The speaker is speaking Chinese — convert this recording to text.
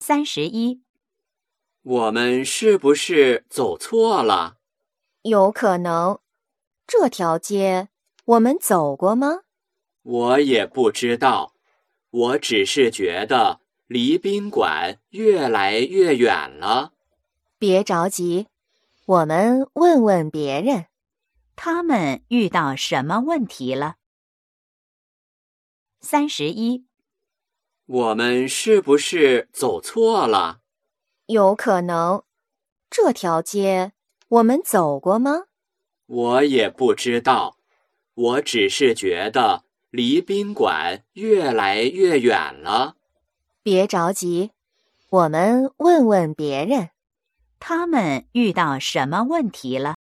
31， 我们是不是走错了？ 有可能。这条街我们走过吗？ 我也不知道，我只是觉得离宾馆越来越远了。 别着急，我们问问别人。 他们遇到什么问题了？31， 我们是不是走错了？ 有可能。这条街我们走过吗？ 我也不知道，我只是觉得离宾馆越来越远了。 别着急，我们问问别人。 他们遇到什么问题了